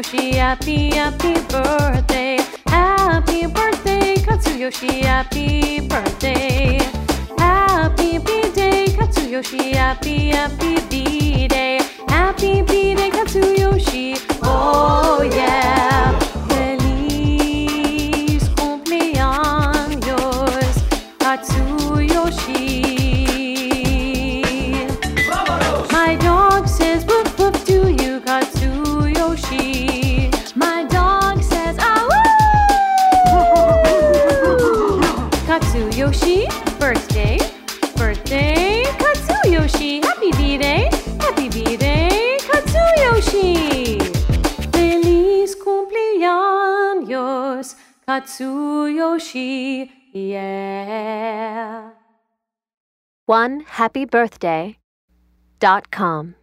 Katsuyoshi, happy, happy birthday. Happy birthday, Katsuyoshi, happy birthday. Happy B-Day, Katsuyoshi, happy, happy B-Day. Happy B-Day, Katsuyoshi, oh yeah. Feliz cumpleaños, Katsuyoshi. My dog says woof woof to you, Katsuyoshi. My dog says ah woo. Katsuyoshi, birthday, birthday, Katsuyoshi. Happy B-Day, happy B-Day, Katsuyoshi. Feliz cumpleaños, Katsuyoshi, yeah. OneHappyBirthday.com